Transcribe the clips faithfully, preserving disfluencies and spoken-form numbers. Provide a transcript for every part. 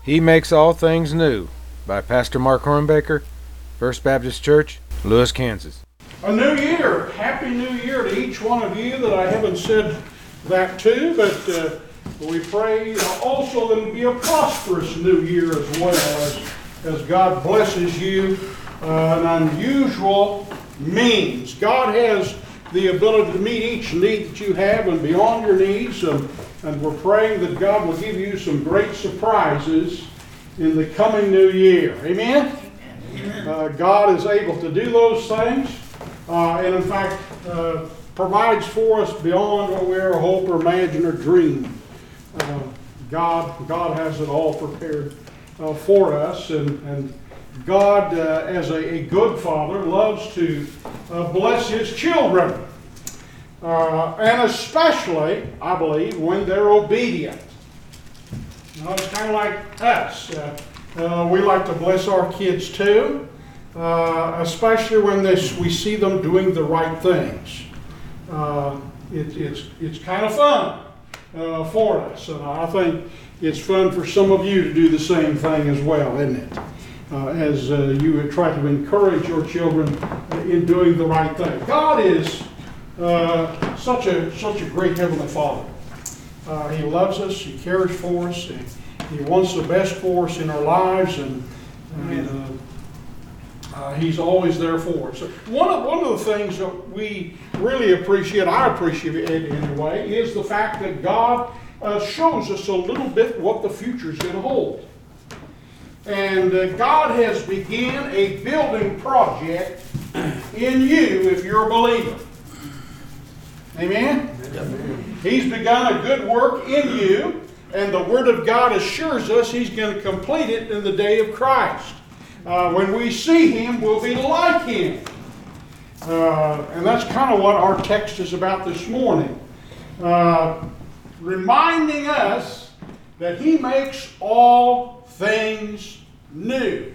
He Makes All Things New by Pastor Mark Hornbaker, First Baptist Church, Lewis, Kansas. A new year. Happy New Year to each one of you that I haven't said that to, but uh, we pray also that it be a prosperous new year as well as, as God blesses you uh, an unusual means. God has the ability to meet each need that you have and beyond your needs, and, and we're praying that God will give you some great surprises in the coming new year. Amen? Amen. Uh, God is able to do those things, uh, and in fact uh, provides for us beyond what we ever hope or imagine or dream. Uh, God, God has it all prepared uh, for us, and, and God, uh, as a, a good father, loves to uh, bless his children, uh, and especially, I believe, when they're obedient. You know, it's kind of like us. Uh, uh, we like to bless our kids too, uh, especially when this, we see them doing the right things. Uh, it, it's, it's kind of fun uh, for us, and I think it's fun for some of you to do the same thing as well, isn't it? Uh, as uh, you try to encourage your children in doing the right thing. God is uh, such a such a great Heavenly Father. Uh, he loves us. He cares for us. And he wants the best for us in our lives, and, and uh, uh, He's always there for us. So one of one of the things that we really appreciate, I appreciate it anyway, is the fact that God uh, shows us a little bit what the future is going to hold. And uh, God has begun a building project in you if you're a believer. Amen? Amen? He's begun a good work in you, and the Word of God assures us He's going to complete it in the day of Christ. Uh, when we see Him, we'll be like Him. Uh, and that's kind of what our text is about this morning. Uh, reminding us that He makes all things new.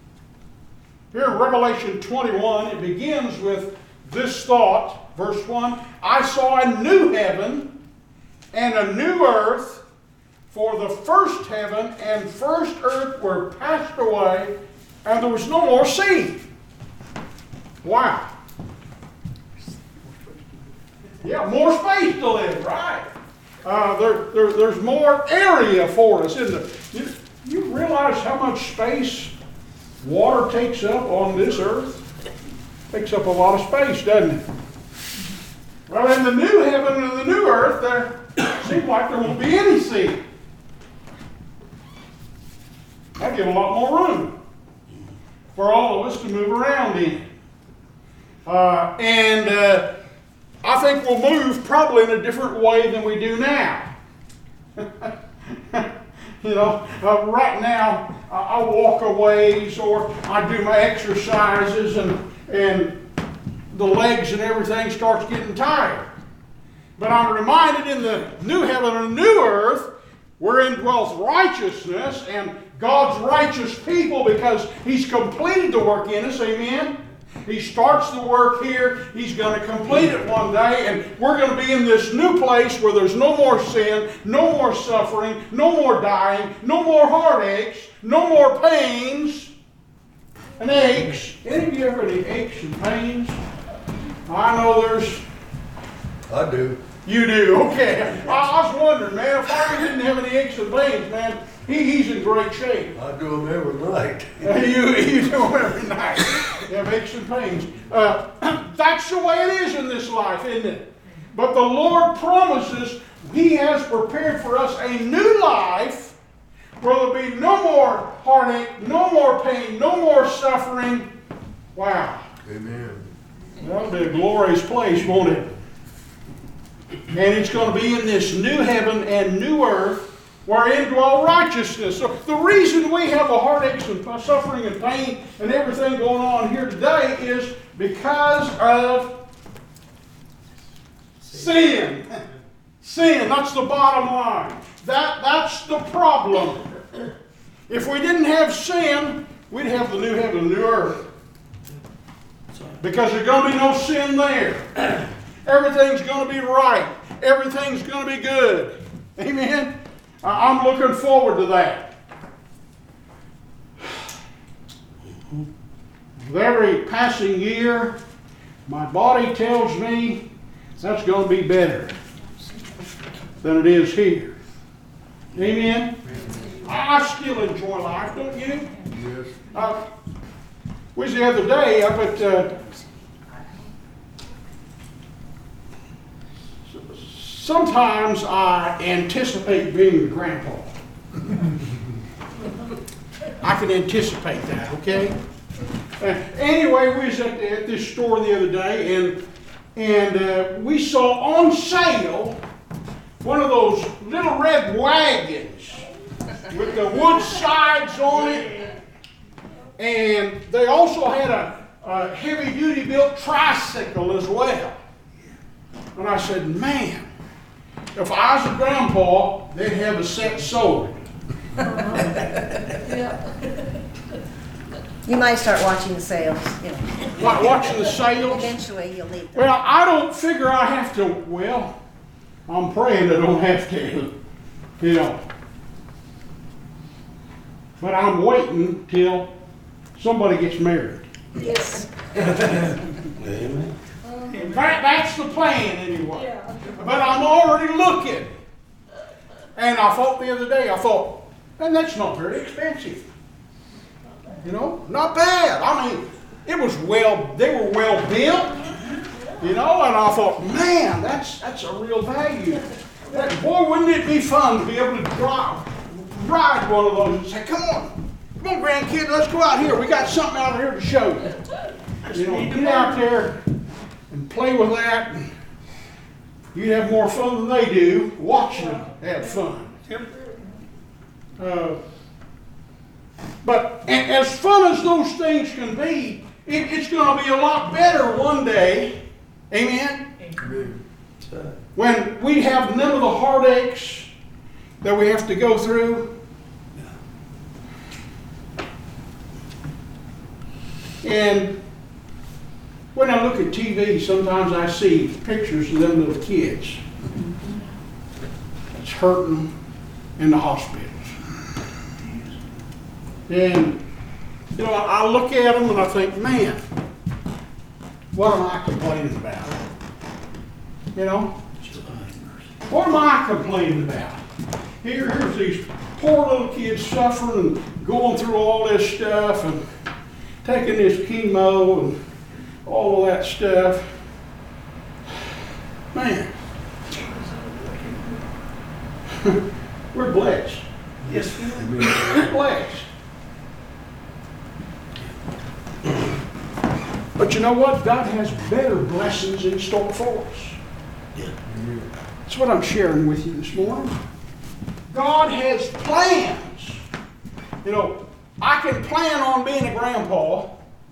Here in Revelation twenty-one, it begins with this thought, verse one, I saw a new heaven and a new earth, for the first heaven and first earth were passed away, and there was no more sea. Wow. Yeah, more space to live, right? Uh, there, there, there's more area for us, isn't there? You, you realize how much space water takes up on this earth? Takes up a lot of space, doesn't it? Well, in the new heaven and the new earth, there seems like there won't be any sea. That'd give a lot more room for all of us to move around in. Uh, and uh, I think we'll move probably in a different way than we do now. You know, uh, right now uh, I walk a ways, or I do my exercises, and and the legs and everything starts getting tired. But I'm reminded in the new heaven and new earth, wherein dwells righteousness and God's righteous people, because He's completed the work in us. Amen. He starts the work here. He's going to complete it one day, and we're going to be in this new place where there's no more sin, no more suffering, no more dying, no more heartaches, no more pains and aches. Any of you ever any aches and pains? I know there's... I do. You do? Okay. I, I was wondering, man, if I didn't have any aches and pains, man, he, he's in great shape. I do them every night. you, you do them every night. You have aches and pains. Uh, that's the way it is in this life, isn't it? But the Lord promises He has prepared for us a new life where there'll be no more heartache, no more pain, no more suffering. Wow. Amen. That'll be a glorious place, won't it? And it's going to be in this new heaven and new earth wherein dwell righteousness. So the reason we have the heartaches and suffering and pain and everything going on here today is because of sin. Sin, that's the bottom line. That, that's the problem. If we didn't have sin, we'd have the new heaven and new earth. Because there's going to be no sin there. Everything's going to be right. Everything's going to be good. Amen? I'm looking forward to that. with every passing year, my body tells me that's going to be better than it is here. Amen? I still enjoy life, don't you? Yes. Uh, we was the other day up at uh, sometimes I anticipate being a grandpa. I can anticipate that, okay? Uh, anyway, we was at, the, at this store the other day, and and uh, we saw on sale one of those little red wagons with the wood sides on it, and they also had a, a heavy-duty built tricycle as well. And I said, man, if I was a grandpa, they'd have a set sold. You might start watching the sales, you know. Wa- Watching the sales. Eventually you'll need them. Well, I don't figure I have to. Well, I'm praying I don't have to, you know. But I'm waiting till somebody gets married. Yes. Amen. That, that's the plan anyway. But I'm already looking. And I thought the other day, I thought, and that's not very expensive. You know, not bad. I mean, it was well, they were well built, you know, and I thought, man, that's that's a real value. That, boy, wouldn't it be fun to be able to drive, ride one of those and say, come on, come on, grandkid, let's go out here. We got something out here to show you. You know, get out there and play with that. And you'd have more fun than they do watching them have fun. Uh, But a- as fun as those things can be, it, it's going to be a lot better one day, amen, when we have none of the heartaches that we have to go through. And when I look at T V, sometimes I see pictures of them little kids that's hurting in the hospital. And, you know, I look at them and I think, man, what am I complaining about? You know? What am I complaining about? Here, here's these poor little kids suffering and going through all this stuff and taking this chemo and all of that stuff. Man, we're blessed. Yes. We're blessed. But you know what? God has better blessings in store for us. Yeah. That's what I'm sharing with you this morning. God has plans. You know, I can plan on being a grandpa.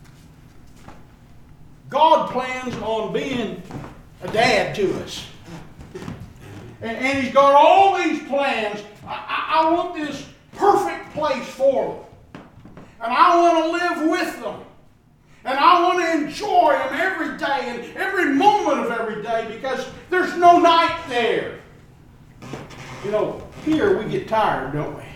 God plans on being a dad to us. And, and He's got all these plans. I, I, I want this perfect place for them. And I want to live with them. And I want to enjoy them every day and every moment of every day because there's no night there. You know, here we get tired, don't we?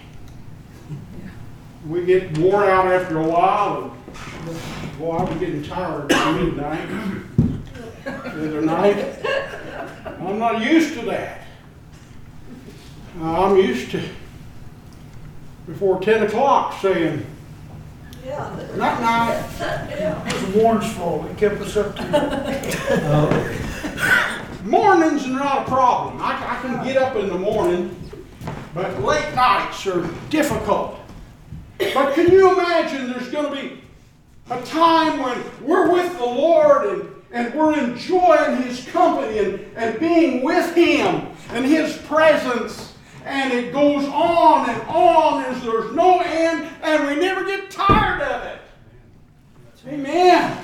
We get wore out after a while. And, boy, I was getting tired at midnight the other night. I'm not used to that. Uh, I'm used to before ten o'clock saying, night night. It was Warren's fault. He kept us up too late. Mornings are not a problem. I, I can get up in the morning, but late nights are difficult. But can you imagine there's going to be a time when we're with the Lord and, and we're enjoying His company and, and being with Him and His presence, and it goes on and on and there's no end and we never get tired of it. Amen.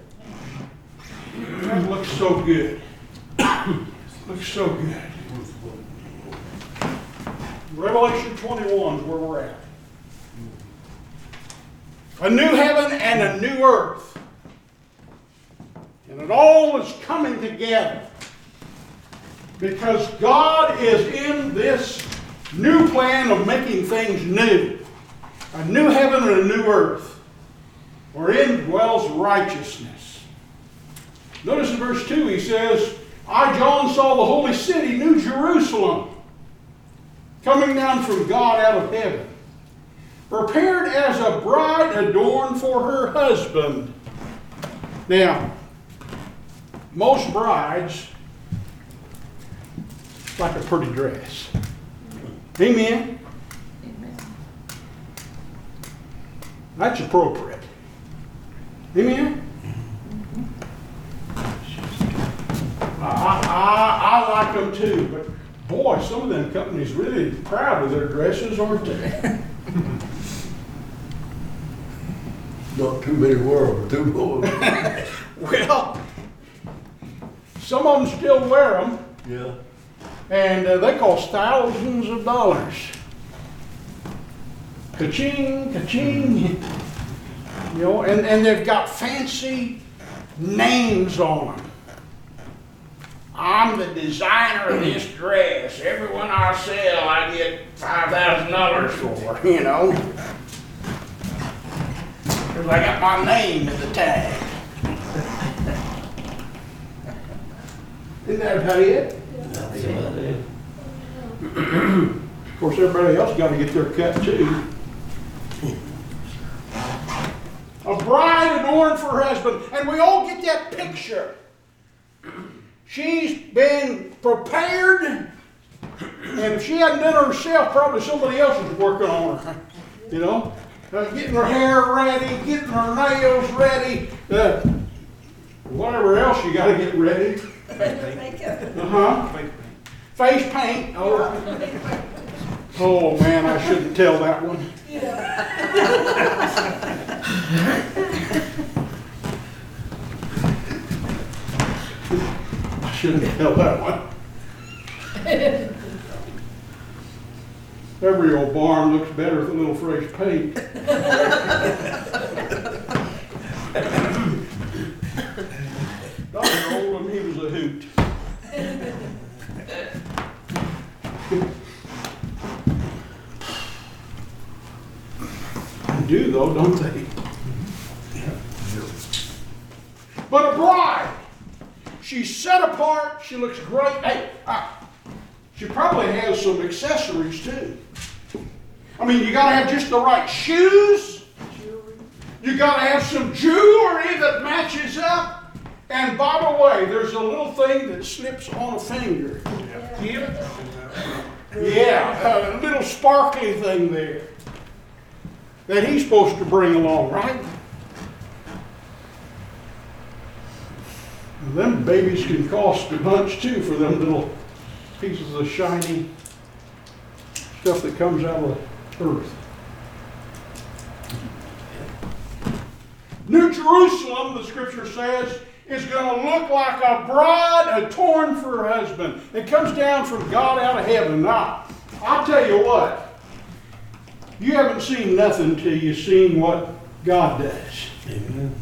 That looks so good. Looks so good. Revelation twenty-one is where we're at. A new heaven and a new earth. And it all is coming together. Because God is in this new plan of making things new. A new heaven and a new earth. wherein dwells righteousness. Notice in verse two he says, I, John, saw the holy city, New Jerusalem, coming down from God out of heaven, prepared as a bride adorned for her husband. Now, most brides like a pretty dress. Amen? Amen. That's appropriate. Amen? I, I, I like them too, but boy, some of them companies really proud of their dresses, aren't they? Not too many world, too more. Well, some of them still wear them, Yeah. and uh, they cost thousands of dollars. Ka-ching, ka-ching. You know, and, and they've got fancy names on them. I'm the designer of this dress. Every one I sell, I get five thousand dollars for, you know. Because I got my name in the tag. Isn't that about it? That's about it. Of course, everybody else got to get their cut too. A bride adorned for her husband, and we all get that picture. She's been prepared, and if she hadn't done it herself, probably somebody else was working on her. You know, uh, getting her hair ready, getting her nails ready, uh, whatever else you got to get ready. Makeup. Uh huh. Face paint. Oh. Oh man, I shouldn't tell that one. I shouldn't tell that one. Every old barn looks better with a little fresh paint. Doctor old him, he was a hoot. They do though, don't they? But a bride, she's set apart, she looks great. Hey, uh, she probably has some accessories too. I mean, you gotta have just the right shoes. You gotta have some jewelry that matches up. And by the way, there's a little thing that slips on a finger. Yeah, yeah, a little sparkly thing there that he's supposed to bring along, right? And them babies can cost a bunch too for them little pieces of shiny stuff that comes out of the earth. New Jerusalem, the scripture says, is going to look like a bride adorned for her husband. It comes down from God out of heaven. Now, I'll tell you what, you haven't seen nothing till you've seen what God does. Amen.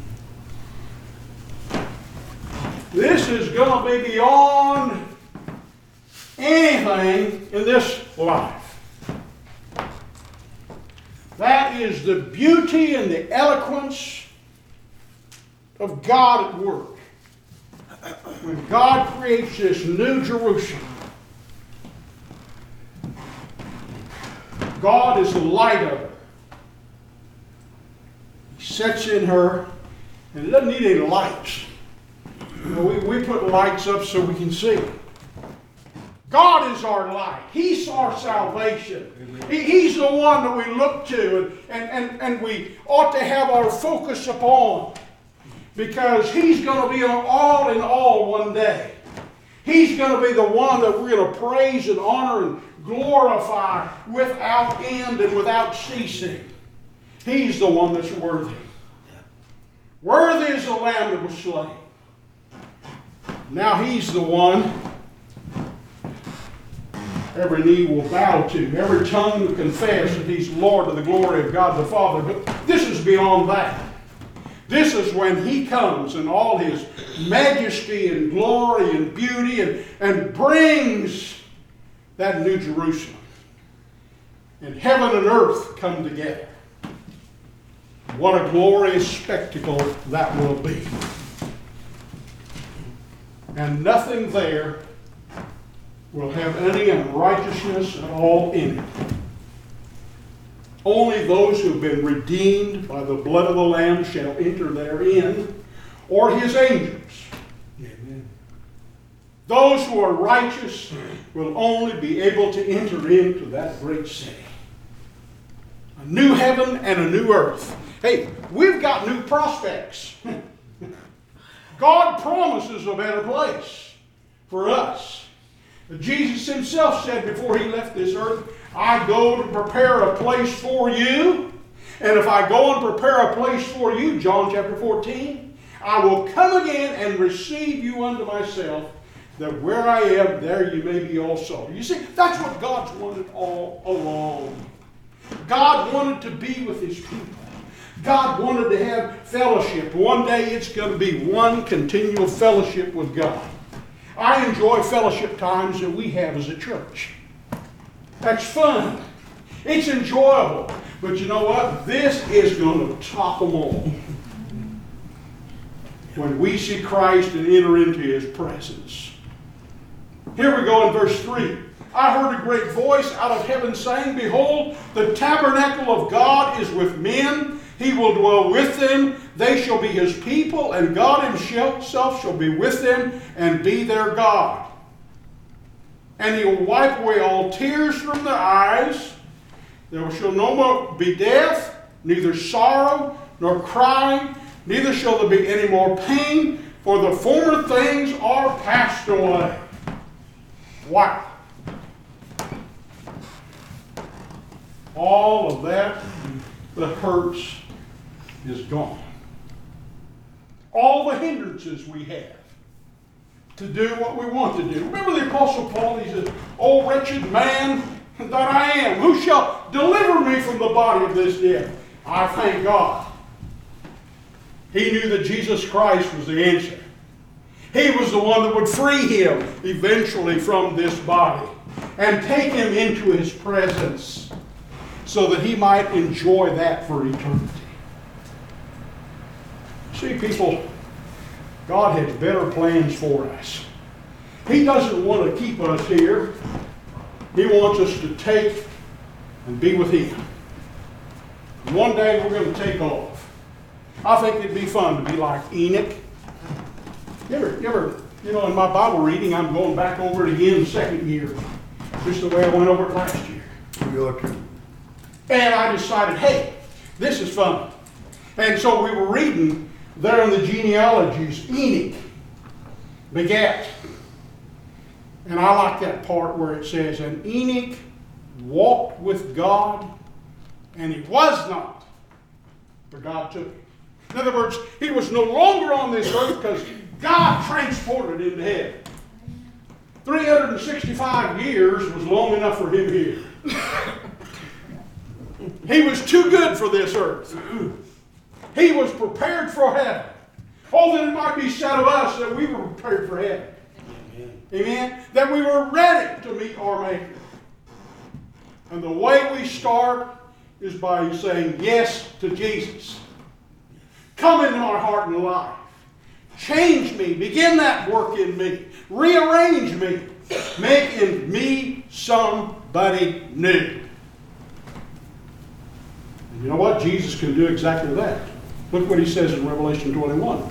This is going to be beyond anything in this life. That is the beauty and the eloquence of God at work. When God creates this new Jerusalem, God is the light of her. He sets in her, and it doesn't need any lights. You know, we, we put lights up so we can see. God is our light. He's our salvation. He, he's the one that we look to and, and, and, and we ought to have our focus upon. Because He's going to be our all in all one day. He's going to be the one that we're going to praise and honor and glorify without end and without ceasing. He's the one that's worthy. Worthy is the Lamb that was slain. Now He's the one every knee will bow to, every tongue will confess that He's Lord to the glory of God the Father. But this is beyond that. This is when He comes in all His majesty and glory and beauty and, and brings that new Jerusalem. And heaven and earth come together. What a glorious spectacle that will be. And nothing there will have any unrighteousness at all in it. Only those who have been redeemed by the blood of the Lamb shall enter therein, or his angels. Amen. Those who are righteous will only be able to enter into that great city. A new heaven and a new earth. Hey, we've got new prospects. God promises a better place for us. Jesus himself said before he left this earth, I go to prepare a place for you. And if I go and prepare a place for you, John chapter fourteen, I will come again and receive you unto myself, that where I am, there you may be also. You see, that's what God's wanted all along. God wanted to be with his people. God wanted to have fellowship. One day it's going to be one continual fellowship with God. I enjoy fellowship times that we have as a church. That's fun. It's enjoyable. But you know what? This is going to top them all. When we see Christ and enter into his presence. Here we go in verse three. I heard a great voice out of heaven saying, Behold, the tabernacle of God is with men. He will dwell with them. They shall be his people, and God himself shall be with them and be their God. And he will wipe away all tears from their eyes. There shall no more be death, neither sorrow nor crying, neither shall there be any more pain, for the former things are passed away. Wow. All of that that hurts is gone. All the hindrances we have to do what we want to do. Remember the Apostle Paul, he says, O wretched man that I am, who shall deliver me from the body of this death? I thank God. He knew that Jesus Christ was the answer. He was the one that would free him eventually from this body and take him into his presence so that he might enjoy that for eternity. See, people, God has better plans for us. He doesn't want to keep us here. He wants us to take and be with him. One day we're going to take off. I think it'd be fun to be like Enoch. You ever, you ever, you know, in my Bible reading, I'm going back over it again the second year, just the way I went over it last year. We ought to. And I decided, hey, this is fun. And so we were reading there in the genealogies, Enoch begat. And I like that part where it says, and Enoch walked with God, and he was not, for God took him. In other words, he was no longer on this earth because God transported him to heaven. three hundred sixty-five years was long enough for him here. He was too good for this earth. He was prepared for heaven. Oh, that it might be said of us that we were prepared for heaven. Amen. Amen? That we were ready to meet our Maker. And the way we start is by saying yes to Jesus. Come into my heart and life. Change me. Begin that work in me. Rearrange me. Make in me somebody new. And you know what? Jesus can do exactly that. Look what he says in Revelation twenty-one.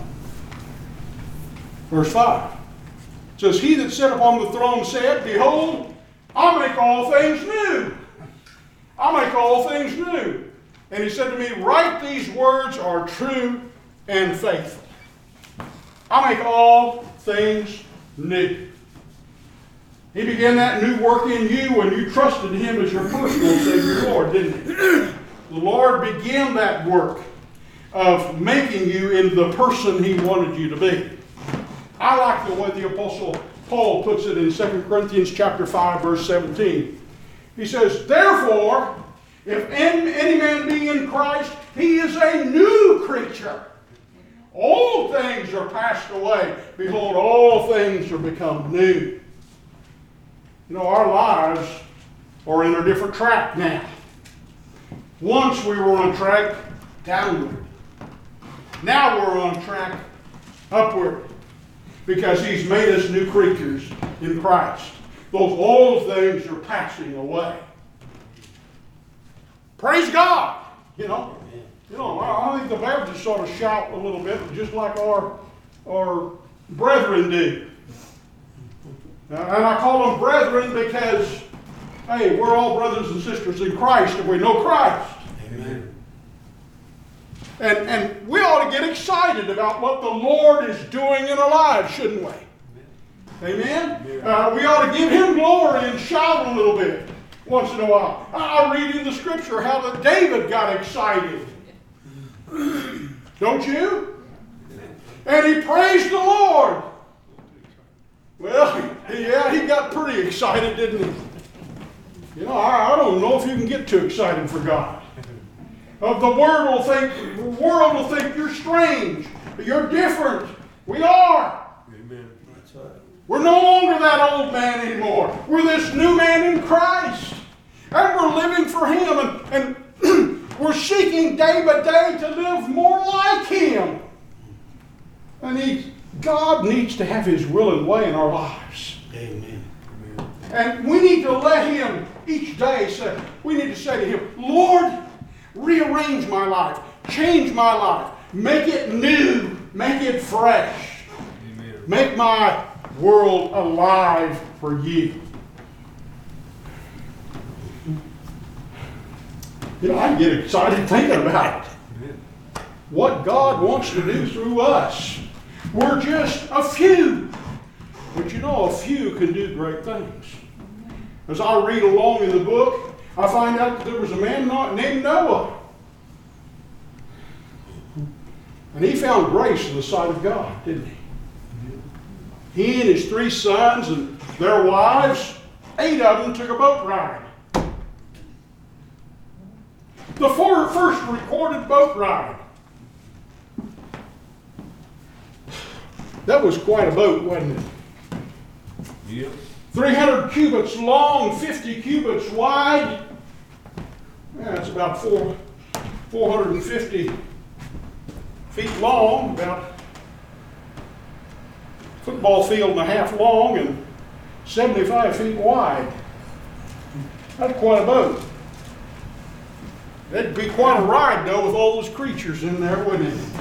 Verse five. It says, He that sat upon the throne said, Behold, I make all things new. I make all things new. And he said to me, Write these words are true and faithful. I make all things new. He began that new work in you when you trusted him as your personal Savior Lord, didn't he? The Lord began that work of making you into the person he wanted you to be. I like the way the Apostle Paul puts it in Second Corinthians chapter five, verse seventeen. He says, Therefore, if any man be in Christ, he is a new creature. All things are passed away. Behold, all things are become new. You know, our lives are in a different track now. Once we were on a track downward. Now we're on track upward because He's made us new creatures in Christ. Those old things are passing away. Praise God! You know, you know. I think the Baptists ought to shout a little bit, just like our our brethren do. And I call them brethren because, hey, we're all brothers and sisters in Christ, and we know Christ. Amen. And, and we ought to get excited about what the Lord is doing in our lives, shouldn't we? Amen? Uh, we ought to give Him glory and shout a little bit once in a while. I read in the Scripture how that David got excited. Don't you? And he praised the Lord. Well, yeah, he got pretty excited, didn't he? You know, I, I don't know if you can get too excited for God. Uh, the world will think, the world will think you're strange. You're different. We are. Amen. That's right. We're no longer that old man anymore. We're this new man in Christ. And we're living for Him. And, and we're seeking day by day to live more like Him. And he, God needs to have His will and way in our lives. Amen. And we need to let Him each day say, we need to say to Him, Lord, rearrange my life, change my life, make it new, make it fresh. Amen. Make my world alive for You. You know, I get excited thinking about it. What God wants to do through us. We're just a few. But you know, a few can do great things. As I read along in the book, I find out that there was a man named Noah. And he found grace in the sight of God, didn't he? He and his three sons and their wives, eight of them took a boat ride. The four, first recorded boat ride. That was quite a boat, wasn't it? Yep. three hundred cubits long, fifty cubits wide. Yeah, that's about four, four hundred fifty feet long, about a football field and a half long, and seventy-five feet wide. That's quite a boat. That'd be quite a ride, though, with all those creatures in there, wouldn't it?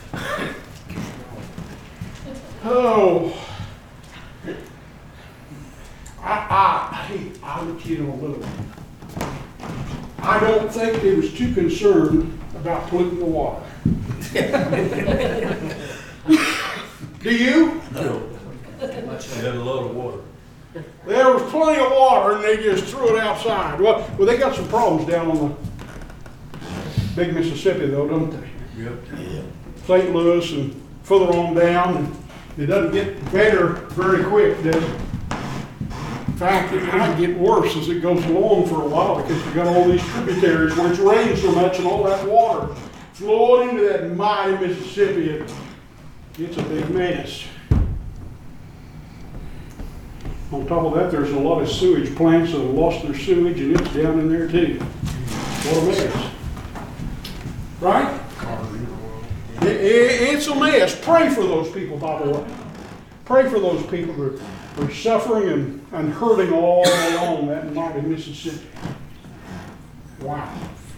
Oh. I, I, hey, I'll let you know a little. I don't think they was too concerned about polluting the water. Do you? No. They had a lot of water. There was plenty of water, and they just threw it outside. Well, well, they got some problems down on the big Mississippi, though, don't they? Yep. Yeah. Saint Louis and further on down. And it doesn't get better very quick, does it? In fact, it might get worse as it goes along for a while because you've got all these tributaries where it's rained so much and all that water flowing into that mighty Mississippi. It, it's a big mess. On top of that, there's a lot of sewage plants that have lost their sewage, and it's down in there too. What a mess. Right? It, it, it's a mess. Pray for those people, by the way. Pray for those people that are suffering and, and hurting all along that mighty Mississippi. Wow.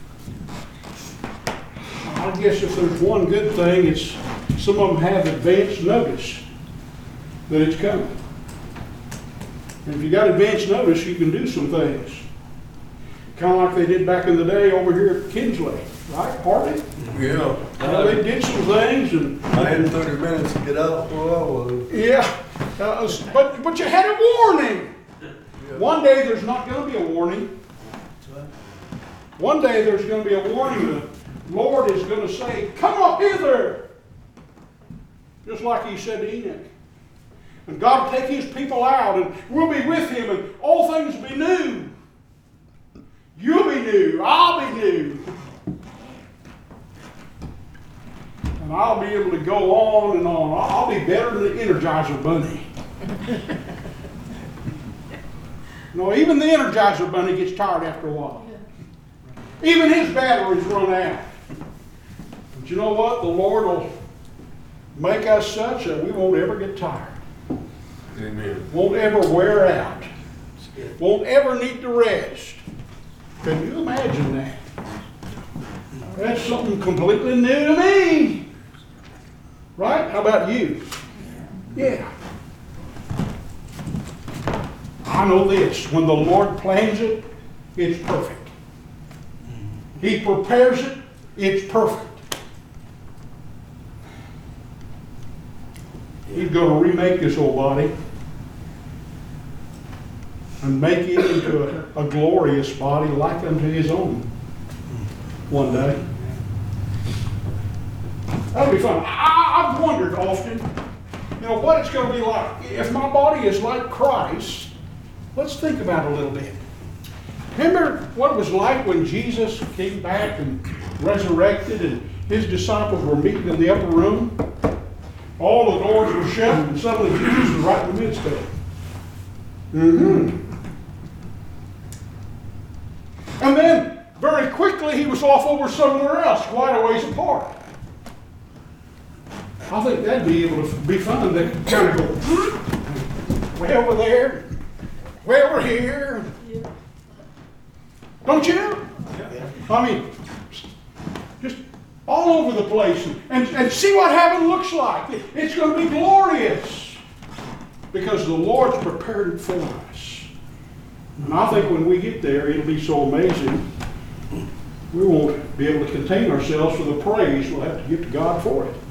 I guess if there's one good thing, it's some of them have advance notice that it's coming. And if you got advance notice, you can do some things. Kind of like they did back in the day over here at Kinsley, right, Harley? Yeah. Uh, they did some things, and I had thirty minutes to get out where I was. yeah, uh, but but you had a warning. Yeah. One day there's not going to be a warning. One day there's going to be a warning. The Lord is going to say, "Come up hither," just like He said to Enoch. And God will take His people out, and we'll be with Him, and all things will be new. You'll be new. I'll be new. And I'll be able to go on and on. I'll be better than the Energizer Bunny. No, even the Energizer Bunny gets tired after a while. Even his batteries run out. But you know what? The Lord will make us such that we won't ever get tired. Amen. Won't ever wear out. Won't ever need to rest. Can you imagine that? That's something completely new to me. Right? How about you? Yeah. I know this. When the Lord plans it, it's perfect. He prepares it, it's perfect. He's going to remake this old body and make it into a, a glorious body like unto His own one day. That'll be fun. I, I've wondered often, you know, what it's going to be like. If my body is like Christ, let's think about it a little bit. Remember what it was like when Jesus came back and resurrected and His disciples were meeting in the upper room? All the doors were shut and suddenly Jesus was right in the midst of it. Mm-hmm. And then, very quickly, He was off over somewhere else, quite a ways apart. I think that'd be able to be fun to kind of go way over there, way over here. Don't you? I mean, just all over the place. And, and see what heaven looks like. It's going to be glorious. Because the Lord's prepared it for us. And I think when we get there, it'll be so amazing, we won't be able to contain ourselves for the praise we'll have to give to God for it.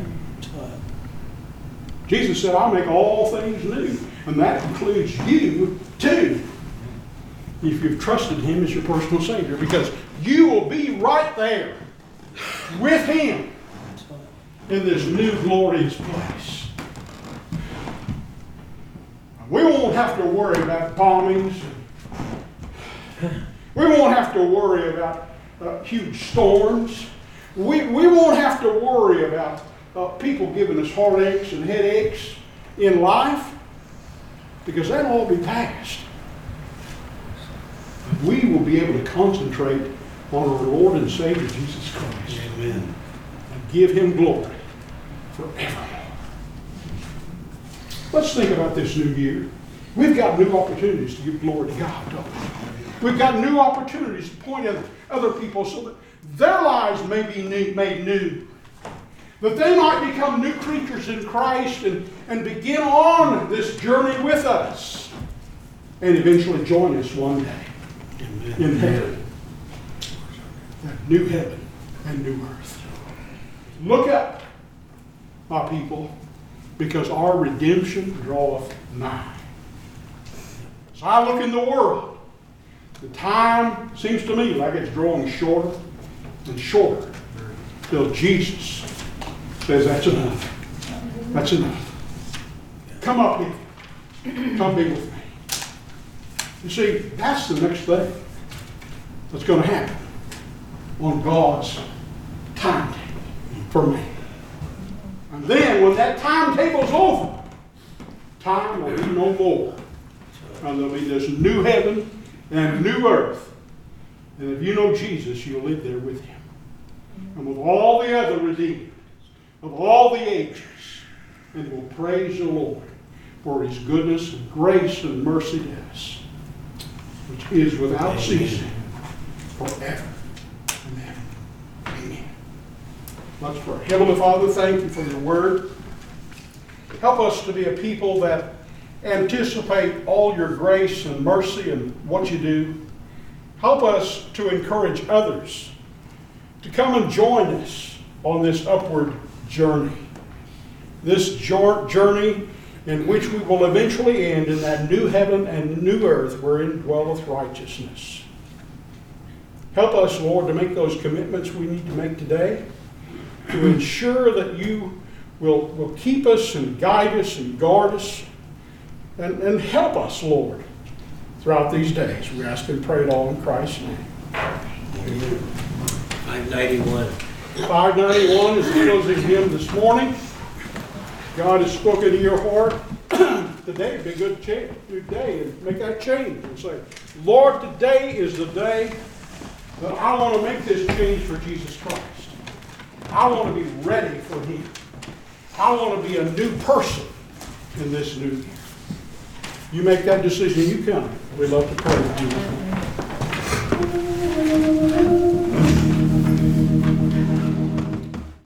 Jesus said, I'll make all things new. And that includes you too. If you've trusted Him as your personal Savior. Because you will be right there with Him in this new glorious place. We won't have to worry about bombings. We won't have to worry about uh, huge storms. We, we won't have to worry about uh, people giving us heartaches and headaches in life. Because that'll all be past. We will be able to concentrate on our Lord and Savior Jesus Christ. Amen. And give Him glory forevermore. Let's think about this new year. We've got new opportunities to give glory to God, don't we? We've got new opportunities to point at other people so that their lives may be new, made new. That they might become new creatures in Christ and, and begin on this journey with us. And eventually join us one day. Amen. In heaven. That new heaven and new earth. Look up, my people, because our redemption draweth nigh. As I look in the world, the time seems to me like it's drawing shorter and shorter till Jesus says that's enough. That's enough. Come up here. Come be with me. You see, that's the next thing that's going to happen on God's timetable for me. And then when that timetable's over, time will be no more. And there'll be this new heaven and new earth. And if you know Jesus, you'll live there with Him. And with all the other redeemed of all the ages. And we'll praise the Lord for His goodness and grace and mercy to us, which is without ceasing forever and ever. Amen. Let's pray. Heavenly Father, thank You for Your word. Help us to be a people that anticipate all Your grace and mercy and what You do. Help us to encourage others to come and join us on this upward journey. This journey in which we will eventually end in that new heaven and new earth wherein dwelleth righteousness. Help us, Lord, to make those commitments we need to make today, to ensure that You will, will keep us and guide us and guard us, and, and help us, Lord, throughout these days. We ask and pray it all in Christ's name. Amen. five ninety-one. five ninety-one is the closing hymn this morning. God has spoken to your heart. Today would be a good, cha- good day, and make that change and say, Lord, today is the day that I want to make this change for Jesus Christ. I want to be ready for Him. I want to be a new person in this new year. You make that decision, you come. We'd love to pray with you.